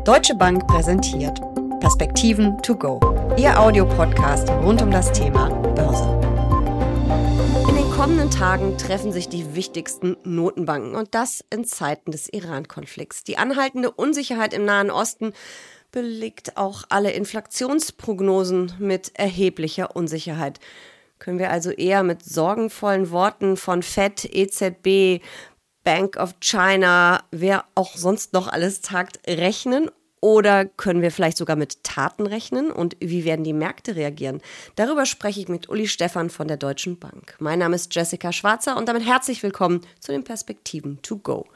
Deutsche Bank präsentiert Perspektiven to go, Ihr Audiopodcast rund um das Thema Börse. In den kommenden Tagen treffen sich die wichtigsten Notenbanken und das in Zeiten des Iran-Konflikts. Die anhaltende Unsicherheit im Nahen Osten belegt auch alle Inflationsprognosen mit erheblicher Unsicherheit. Können wir also eher mit sorgenvollen Worten von FED, EZB, Bank of China, wer auch sonst noch alles tagt, rechnen? Oder können wir vielleicht sogar mit Taten rechnen? Und wie werden die Märkte reagieren? Darüber spreche ich mit Uli Stephan von der Deutschen Bank. Mein Name ist Jessica Schwarzer und damit herzlich willkommen zu den Perspektiven to go.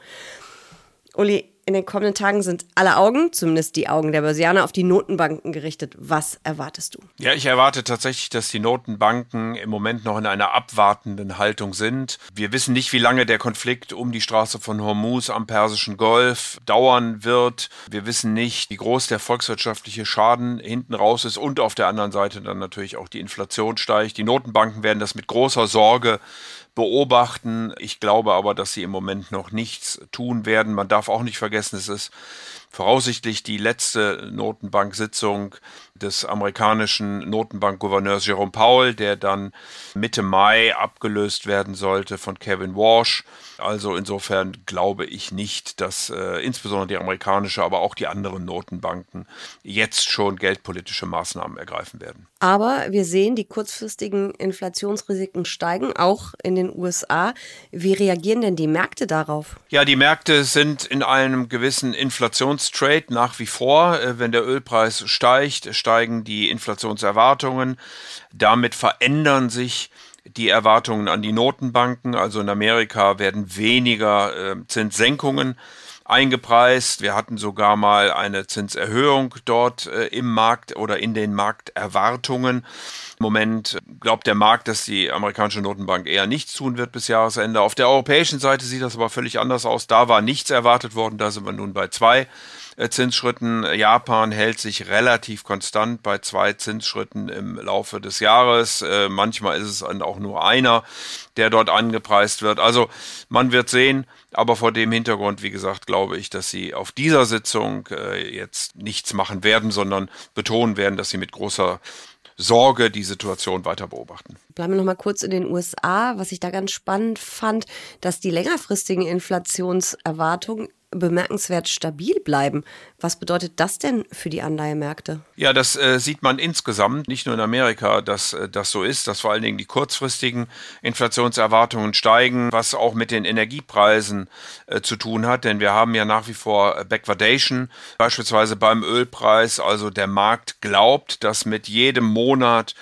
Uli, in den kommenden Tagen sind alle Augen, zumindest die Augen der Börsianer, auf die Notenbanken gerichtet. Was erwartest du? Ja, ich erwarte tatsächlich, dass die Notenbanken im Moment noch in einer abwartenden Haltung sind. Wir wissen nicht, wie lange der Konflikt um die Straße von Hormuz am Persischen Golf dauern wird. Wir wissen nicht, wie groß der volkswirtschaftliche Schaden hinten raus ist und auf der anderen Seite dann natürlich auch die Inflation steigt. Die Notenbanken werden das mit großer Sorge beobachten. Ich glaube aber, dass sie im Moment noch nichts tun werden. Man darf auch nicht vergessen, es ist voraussichtlich die letzte Notenbank-Sitzung des amerikanischen Notenbankgouverneurs Jerome Powell, der dann Mitte Mai abgelöst werden sollte von Kevin Warsh. Also insofern glaube ich nicht, dass insbesondere die amerikanische, aber auch die anderen Notenbanken jetzt schon geldpolitische Maßnahmen ergreifen werden. Aber wir sehen, die kurzfristigen Inflationsrisiken steigen, auch in den USA. Wie reagieren denn die Märkte darauf? Ja, die Märkte sind in einem gewissen Inflationstrade nach wie vor. Wenn der Ölpreis steigt, steigen die Inflationserwartungen. Damit verändern sich die Erwartungen an die Notenbanken. Also in Amerika werden weniger Zinssenkungen eingepreist. Wir hatten sogar mal eine Zinserhöhung dort im Markt oder in den Markterwartungen. Im Moment glaubt der Markt, dass die amerikanische Notenbank eher nichts tun wird bis Jahresende. Auf der europäischen Seite sieht das aber völlig anders aus. Da war nichts erwartet worden. Da sind wir nun bei 2 Zinsschritten. Japan hält sich relativ konstant bei 2 Zinsschritten im Laufe des Jahres. Manchmal ist es dann auch nur einer, der dort angepreist wird. Also man wird sehen, aber vor dem Hintergrund, wie gesagt, glaube ich, dass sie auf dieser Sitzung jetzt nichts machen werden, sondern betonen werden, dass sie mit großer Sorge die Situation weiter beobachten. Bleiben wir noch mal kurz in den USA. Was ich da ganz spannend fand, dass die längerfristigen Inflationserwartungen bemerkenswert stabil bleiben. Was bedeutet das denn für die Anleihemärkte? Ja, das sieht man insgesamt, nicht nur in Amerika, dass das so ist, dass vor allen Dingen die kurzfristigen Inflationserwartungen steigen, was auch mit den Energiepreisen zu tun hat, denn wir haben ja nach wie vor Backwardation, beispielsweise beim Ölpreis. Also der Markt glaubt, dass mit jedem Monat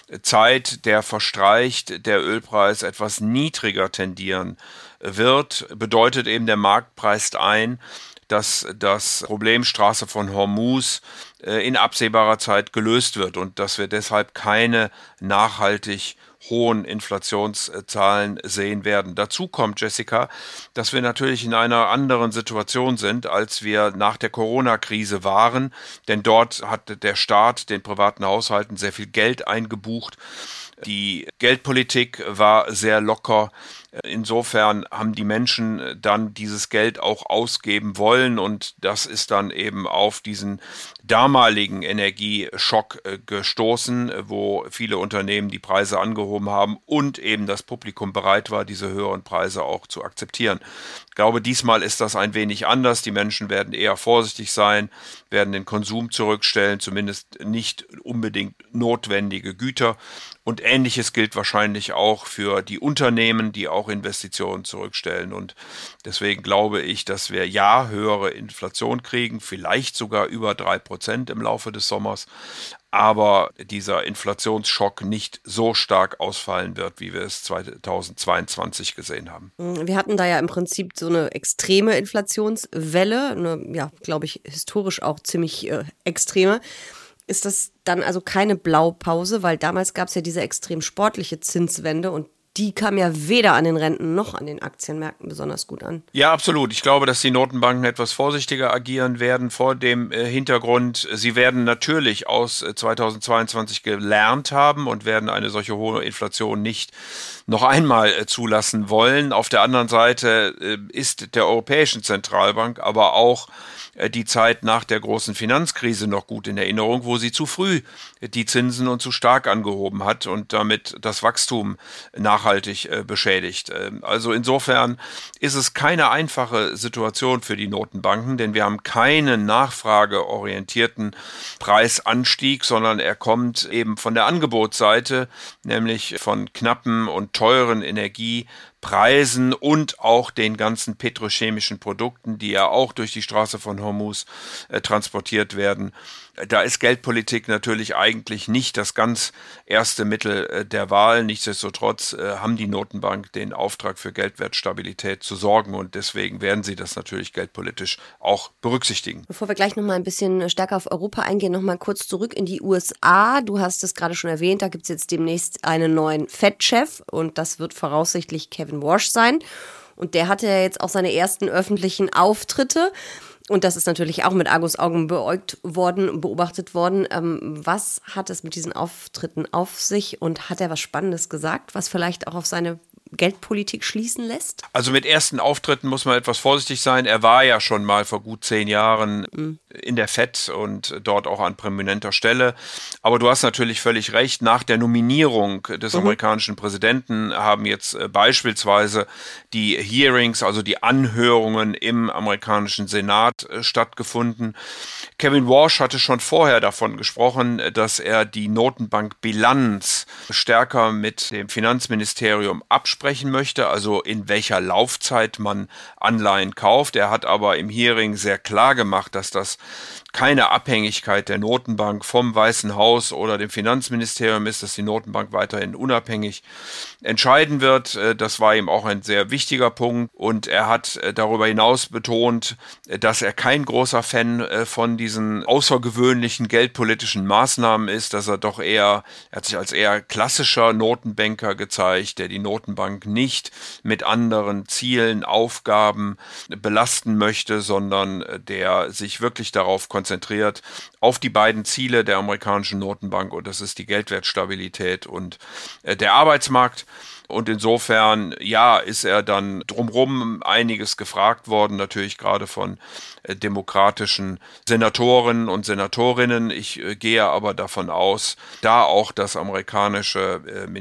Zeit, der verstreicht, der Ölpreis etwas niedriger tendieren wird, bedeutet eben, der Markt preist ein, dass das Problem Straße von Hormuz in absehbarer Zeit gelöst wird und dass wir deshalb keine nachhaltig hohen Inflationszahlen sehen werden. Dazu kommt, Jessica, dass wir natürlich in einer anderen Situation sind, als wir nach der Corona-Krise waren, denn dort hat der Staat den privaten Haushalten sehr viel Geld eingebucht. Die Geldpolitik war sehr locker. Insofern haben die Menschen dann dieses Geld auch ausgeben wollen und das ist dann eben auf diesen damaligen Energieschock gestoßen, wo viele Unternehmen die Preise angehoben haben und eben das Publikum bereit war, diese höheren Preise auch zu akzeptieren. Ich glaube, diesmal ist das ein wenig anders. Die Menschen werden eher vorsichtig sein, werden den Konsum zurückstellen, zumindest nicht unbedingt notwendige Güter. Und Ähnliches gilt wahrscheinlich auch für die Unternehmen, die auch Investitionen zurückstellen. Und deswegen glaube ich, dass wir ja höhere Inflation kriegen, vielleicht sogar über 3% im Laufe des Sommers, aber dieser Inflationsschock nicht so stark ausfallen wird, wie wir es 2022 gesehen haben. Wir hatten da ja im Prinzip so eine extreme Inflationswelle, ja, glaube ich, historisch auch ziemlich extreme. Ist das dann also keine Blaupause, weil damals gab es ja diese extrem sportliche Zinswende und die kam ja weder an den Renten noch an den Aktienmärkten besonders gut an. Ja, absolut. Ich glaube, dass die Notenbanken etwas vorsichtiger agieren werden vor dem Hintergrund. Sie werden natürlich aus 2022 gelernt haben und werden eine solche hohe Inflation nicht noch einmal zulassen wollen. Auf der anderen Seite ist der Europäischen Zentralbank aber auch die Zeit nach der großen Finanzkrise noch gut in Erinnerung, wo sie zu früh die Zinsen und zu stark angehoben hat und damit das Wachstum nachhaltig beschädigt. Also insofern ist es keine einfache Situation für die Notenbanken, denn wir haben keinen nachfrageorientierten Preisanstieg, sondern er kommt eben von der Angebotsseite, nämlich von knappen und teuren Energiepreisen und auch den ganzen petrochemischen Produkten, die ja auch durch die Straße von Hormuz transportiert werden. Da ist Geldpolitik natürlich eigentlich nicht das ganz erste Mittel der Wahl. Nichtsdestotrotz haben die Notenbank den Auftrag für Geldwertstabilität zu sorgen und deswegen werden sie das natürlich geldpolitisch auch berücksichtigen. Bevor wir gleich noch mal ein bisschen stärker auf Europa eingehen, noch mal kurz zurück in die USA. Du hast es gerade schon erwähnt, da gibt es jetzt demnächst einen neuen Fed-Chef und das wird voraussichtlich Kevin Warsh sein. Und der hatte ja jetzt auch seine ersten öffentlichen Auftritte. Und das ist natürlich auch mit Argusaugen beobachtet worden. Was hat es mit diesen Auftritten auf sich und hat er was Spannendes gesagt, was vielleicht auch auf seine Geldpolitik schließen lässt? Also mit ersten Auftritten muss man etwas vorsichtig sein. Er war ja schon mal vor gut 10 Jahren in der FED und dort auch an prominenter Stelle. Aber du hast natürlich völlig recht. Nach der Nominierung des amerikanischen Präsidenten haben jetzt beispielsweise die Hearings, also die Anhörungen im amerikanischen Senat stattgefunden. Kevin Warsh hatte schon vorher davon gesprochen, dass er die Notenbankbilanz stärker mit dem Finanzministerium absprechen möchte, also in welcher Laufzeit man Anleihen kauft. Er hat aber im Hearing sehr klar gemacht, dass das keine Abhängigkeit der Notenbank vom Weißen Haus oder dem Finanzministerium ist, dass die Notenbank weiterhin unabhängig entscheiden wird. Das war ihm auch ein sehr wichtiger Punkt und er hat darüber hinaus betont, dass er kein großer Fan von diesen außergewöhnlichen geldpolitischen Maßnahmen ist, dass er hat sich als eher klassischer Notenbanker gezeigt, der die Notenbank nicht mit anderen Zielen, Aufgaben belasten möchte, sondern der sich wirklich darauf konzentriert, auf die beiden Ziele der amerikanischen Notenbank und das ist die Geldwertstabilität und der Arbeitsmarkt. Und insofern, ja, ist er dann drumherum einiges gefragt worden, natürlich gerade von demokratischen Senatoren und Senatorinnen. Ich gehe aber davon aus, da auch das amerikanische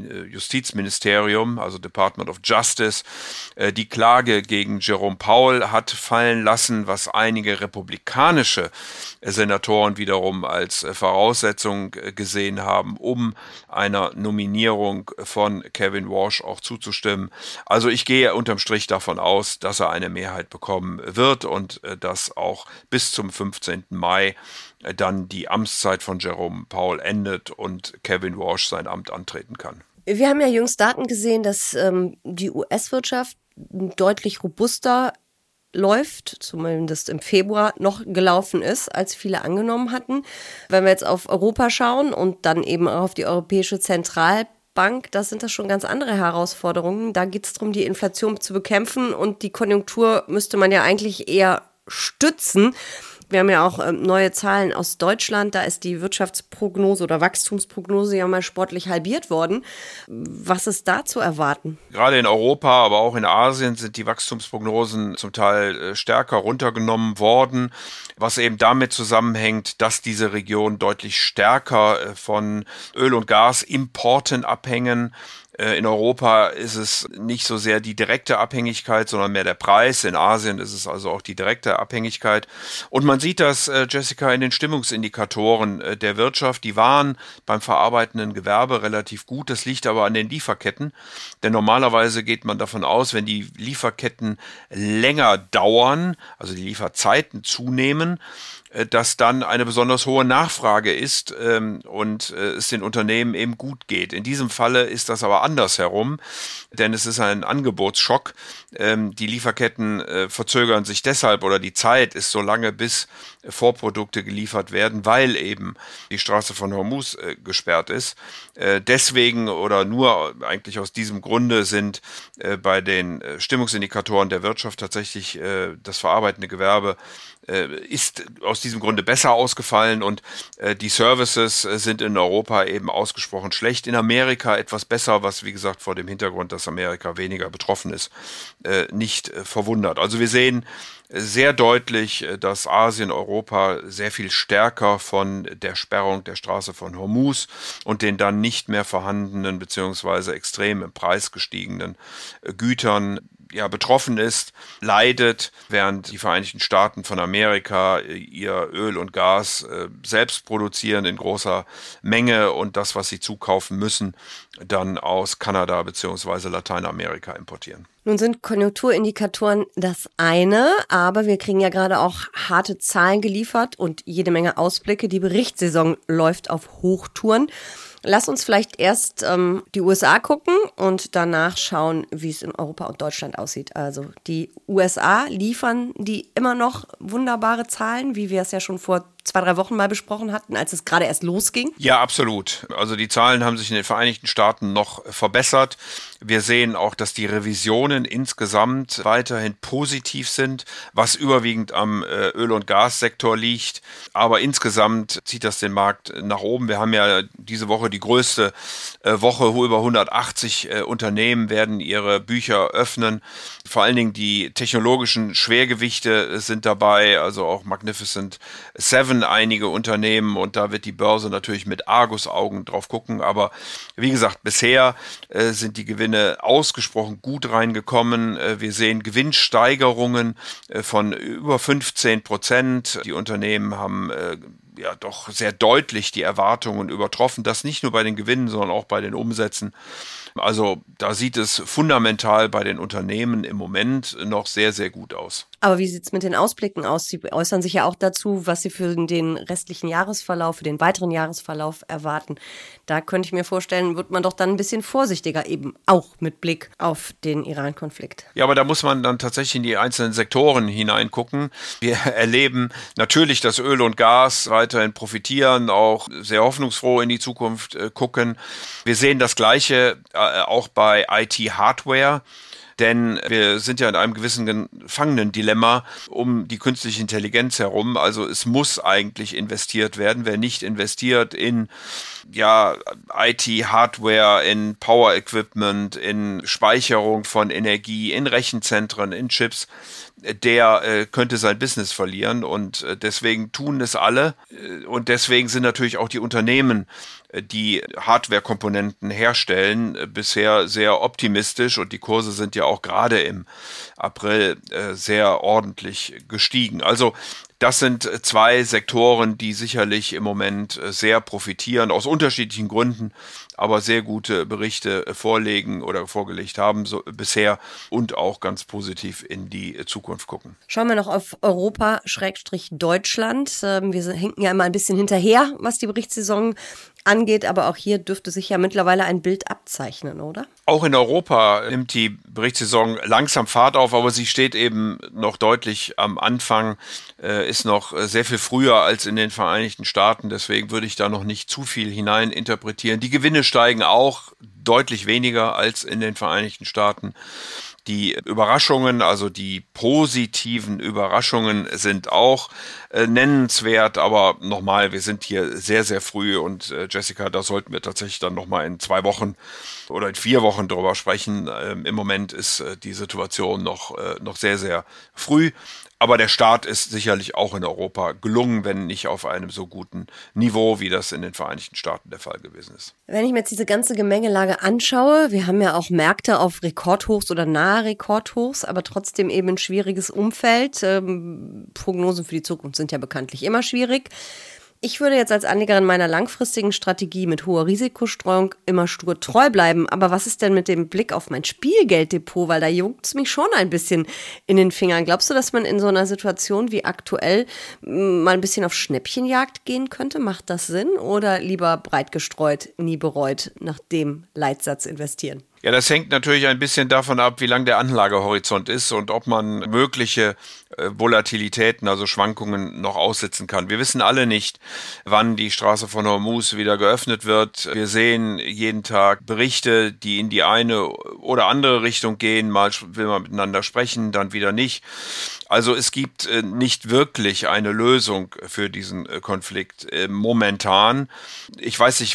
Justizministerium, also Department of Justice, die Klage gegen Jerome Powell hat fallen lassen, was einige republikanische Senatoren wiederum als Voraussetzung gesehen haben, um einer Nominierung von Kevin Warsh auch zuzustimmen. Also ich gehe unterm Strich davon aus, dass er eine Mehrheit bekommen wird und dass auch bis zum 15. Mai dann die Amtszeit von Jerome Powell endet und Kevin Warsh sein Amt antreten kann. Wir haben ja jüngst Daten gesehen, dass die US-Wirtschaft deutlich robuster läuft, zumindest im Februar noch gelaufen ist, als viele angenommen hatten. Wenn wir jetzt auf Europa schauen und dann eben auch auf die Europäische Zentralbank, das sind das schon ganz andere Herausforderungen. Da geht es darum, die Inflation zu bekämpfen und die Konjunktur müsste man ja eigentlich eher stützen. Wir haben ja auch neue Zahlen aus Deutschland. Da ist die Wirtschaftsprognose oder Wachstumsprognose ja mal sportlich halbiert worden. Was ist da zu erwarten? Gerade in Europa, aber auch in Asien sind die Wachstumsprognosen zum Teil stärker runtergenommen worden, was eben damit zusammenhängt, dass diese Regionen deutlich stärker von Öl- und Gasimporten abhängen. In Europa ist es nicht so sehr die direkte Abhängigkeit, sondern mehr der Preis. In Asien ist es also auch die direkte Abhängigkeit. Und man sieht das, Jessica, in den Stimmungsindikatoren der Wirtschaft. Die waren beim verarbeitenden Gewerbe relativ gut. Das liegt aber an den Lieferketten. Denn normalerweise geht man davon aus, wenn die Lieferketten länger dauern, also die Lieferzeiten zunehmen, dass dann eine besonders hohe Nachfrage ist und es den Unternehmen eben gut geht. In diesem Falle ist das aber andersherum, denn es ist ein Angebotsschock. Die Lieferketten verzögern sich deshalb oder die Zeit ist so lange, bis Vorprodukte geliefert werden, weil eben die Straße von Hormuz gesperrt ist. Deswegen oder nur eigentlich aus diesem Grunde sind bei den Stimmungsindikatoren der Wirtschaft tatsächlich das verarbeitende Gewerbe ist aus diesem Grunde besser ausgefallen und die Services sind in Europa eben ausgesprochen schlecht. In Amerika etwas besser, was, wie gesagt, vor dem Hintergrund, dass Amerika weniger betroffen ist, nicht verwundert. Also wir sehen sehr deutlich, dass Asien, Europa sehr viel stärker von der Sperrung der Straße von Hormuz und den dann nicht mehr vorhandenen bzw. extrem im Preis gestiegenen Gütern betroffen ist, leidet, während die Vereinigten Staaten von Amerika ihr Öl und Gas selbst produzieren in großer Menge und das, was sie zukaufen müssen, dann aus Kanada bzw. Lateinamerika importieren. Nun sind Konjunkturindikatoren das eine, aber wir kriegen ja gerade auch harte Zahlen geliefert und jede Menge Ausblicke. Die Berichtssaison läuft auf Hochtouren. Lass uns vielleicht erst die USA gucken und danach schauen, wie es in Europa und Deutschland aussieht. Also die USA liefern die immer noch wunderbare Zahlen, wie wir es ja schon vor 2-3 Wochen mal besprochen hatten, als es gerade erst losging? Ja, absolut. Also die Zahlen haben sich in den Vereinigten Staaten noch verbessert. Wir sehen auch, dass die Revisionen insgesamt weiterhin positiv sind, was überwiegend am Öl- und Gassektor liegt. Aber insgesamt zieht das den Markt nach oben. Wir haben ja diese Woche die größte Woche. Über 180 Unternehmen werden ihre Bücher öffnen. Vor allen Dingen die technologischen Schwergewichte sind dabei, also auch Magnificent Seven, einige Unternehmen, und da wird die Börse natürlich mit Argusaugen drauf gucken. Aber wie gesagt, bisher sind die Gewinne ausgesprochen gut reingekommen. Wir sehen Gewinnsteigerungen von über 15%. Die Unternehmen haben doch sehr deutlich die Erwartungen übertroffen. Das nicht nur bei den Gewinnen, sondern auch bei den Umsätzen. Also da sieht es fundamental bei den Unternehmen im Moment noch sehr, sehr gut aus. Aber wie sieht es mit den Ausblicken aus? Sie äußern sich ja auch dazu, was Sie für den restlichen Jahresverlauf, für den weiteren Jahresverlauf erwarten. Da könnte ich mir vorstellen, wird man doch dann ein bisschen vorsichtiger, eben auch mit Blick auf den Iran-Konflikt. Ja, aber da muss man dann tatsächlich in die einzelnen Sektoren hineingucken. Wir erleben natürlich, dass Öl und Gas weiterhin profitieren, auch sehr hoffnungsfroh in die Zukunft gucken. Wir sehen das Gleiche auch bei IT-Hardware. Denn wir sind ja in einem gewissen Gefangenendilemma um die künstliche Intelligenz herum. Also es muss eigentlich investiert werden. Wer nicht investiert in IT-Hardware, in Power-Equipment, in Speicherung von Energie, in Rechenzentren, in Chips, der könnte sein Business verlieren. Und deswegen tun es alle. Und deswegen sind natürlich auch die Unternehmen, die Hardware-Komponenten herstellen, bisher sehr optimistisch, und die Kurse sind ja auch gerade im April sehr ordentlich gestiegen. Also das sind zwei Sektoren, die sicherlich im Moment sehr profitieren, aus unterschiedlichen Gründen, aber sehr gute Berichte vorlegen oder vorgelegt haben bisher und auch ganz positiv in die Zukunft gucken. Schauen wir noch auf Europa-Deutschland. Wir hinken ja immer ein bisschen hinterher, was die Berichtssaison angeht, aber auch hier dürfte sich ja mittlerweile ein Bild abzeichnen, oder? Auch in Europa nimmt die Berichtssaison langsam Fahrt auf, aber sie steht eben noch deutlich am Anfang, ist noch sehr viel früher als in den Vereinigten Staaten, deswegen würde ich da noch nicht zu viel hinein interpretieren. Die Gewinne steigen auch deutlich weniger als in den Vereinigten Staaten. Die Überraschungen, also die positiven Überraschungen sind auch nennenswert, aber nochmal, wir sind hier sehr, sehr früh, und Jessica, da sollten wir tatsächlich dann nochmal in 2 Wochen oder in 4 Wochen drüber sprechen. Im Moment ist die Situation noch sehr, sehr früh. Aber der Start ist sicherlich auch in Europa gelungen, wenn nicht auf einem so guten Niveau, wie das in den Vereinigten Staaten der Fall gewesen ist. Wenn ich mir jetzt diese ganze Gemengelage anschaue, wir haben ja auch Märkte auf Rekordhochs oder nahe Rekordhochs, aber trotzdem eben ein schwieriges Umfeld. Prognosen für die Zukunft sind ja bekanntlich immer schwierig. Ich würde jetzt als Anlegerin meiner langfristigen Strategie mit hoher Risikostreuung immer stur treu bleiben. Aber was ist denn mit dem Blick auf mein Spielgelddepot? Weil da juckt es mich schon ein bisschen in den Fingern. Glaubst du, dass man in so einer Situation wie aktuell mal ein bisschen auf Schnäppchenjagd gehen könnte? Macht das Sinn? Oder lieber breit gestreut, nie bereut, nach dem Leitsatz investieren? Ja, das hängt natürlich ein bisschen davon ab, wie lang der Anlagehorizont ist und ob man mögliche Volatilitäten, also Schwankungen, noch aussitzen kann. Wir wissen alle nicht, wann die Straße von Hormuz wieder geöffnet wird. Wir sehen jeden Tag Berichte, die in die eine oder andere Richtung gehen. Mal will man miteinander sprechen, dann wieder nicht. Also es gibt nicht wirklich eine Lösung für diesen Konflikt momentan. Ich weiß nicht,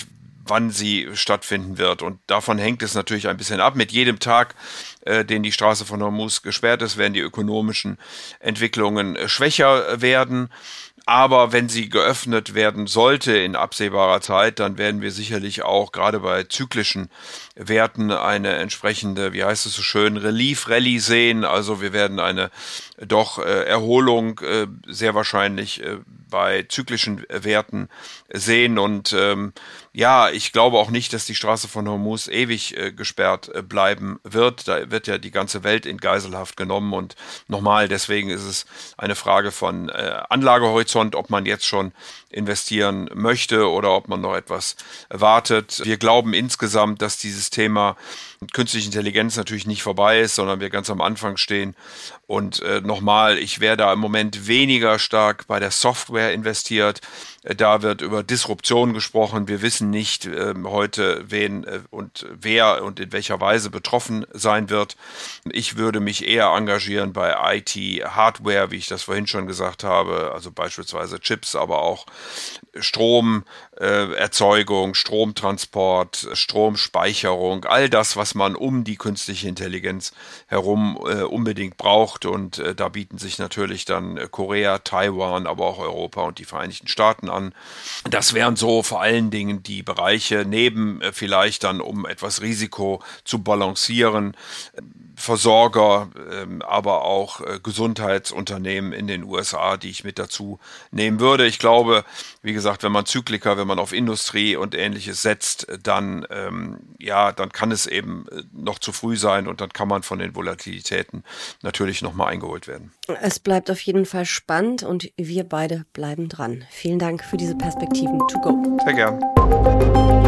wann sie stattfinden wird. Und davon hängt es natürlich ein bisschen ab. Mit jedem Tag, den die Straße von Hormuz gesperrt ist, werden die ökonomischen Entwicklungen schwächer werden. Aber wenn sie geöffnet werden sollte in absehbarer Zeit, dann werden wir sicherlich auch gerade bei zyklischen Werten eine entsprechende, wie heißt es so schön, Relief-Rallye sehen. Also wir werden eine Erholung sehr wahrscheinlich bei zyklischen Werten sehen. Und ich glaube auch nicht, dass die Straße von Hormuz ewig gesperrt bleiben wird. Da wird ja die ganze Welt in Geiselhaft genommen. Und nochmal, deswegen ist es eine Frage von Anlagehorizont, ob man jetzt schon investieren möchte oder ob man noch etwas wartet. Wir glauben insgesamt, dass dieses Thema künstliche Intelligenz natürlich nicht vorbei ist, sondern wir ganz am Anfang stehen. Und nochmal, ich wäre da im Moment weniger stark bei der Software investiert. Da wird über Disruption gesprochen. Wir wissen nicht heute, wen und wer und in welcher Weise betroffen sein wird. Ich würde mich eher engagieren bei IT-Hardware, wie ich das vorhin schon gesagt habe, also beispielsweise Chips, aber auch Stromerzeugung, Stromtransport, Stromspeicherung, all das, was man um die künstliche Intelligenz herum unbedingt braucht. Und da bieten sich natürlich dann Korea, Taiwan, aber auch Europa und die Vereinigten Staaten an. Das wären so vor allen Dingen die Bereiche, neben vielleicht dann, um etwas Risiko zu balancieren, Versorger, aber auch Gesundheitsunternehmen in den USA, die ich mit dazu nehmen würde. Ich glaube, wie gesagt, wenn man auf Industrie und Ähnliches setzt, dann kann es eben noch zu früh sein und dann kann man von den Volatilitäten natürlich nochmal eingeholt werden. Es bleibt auf jeden Fall spannend und wir beide bleiben dran. Vielen Dank für diese Perspektiven to go. Sehr gern.